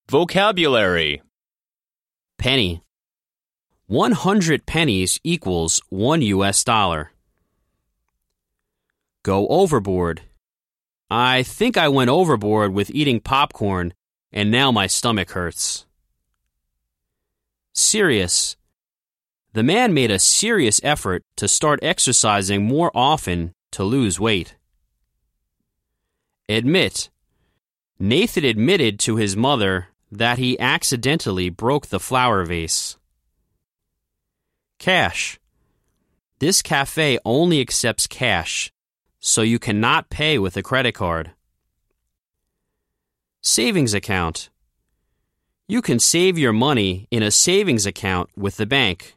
Vocabulary. Penny. 100 pennies equals $1. Go overboard. I think I went overboard with eating popcorn, and now my stomach hurts. Serious. The man made a serious effort to start exercising more often to lose weight. Admit. Nathan admitted to his mother that he accidentally broke the flower vase. Cash. This cafe only accepts cash, so you cannot pay with a credit card. Savings account. You can save your money in a savings account with the bank.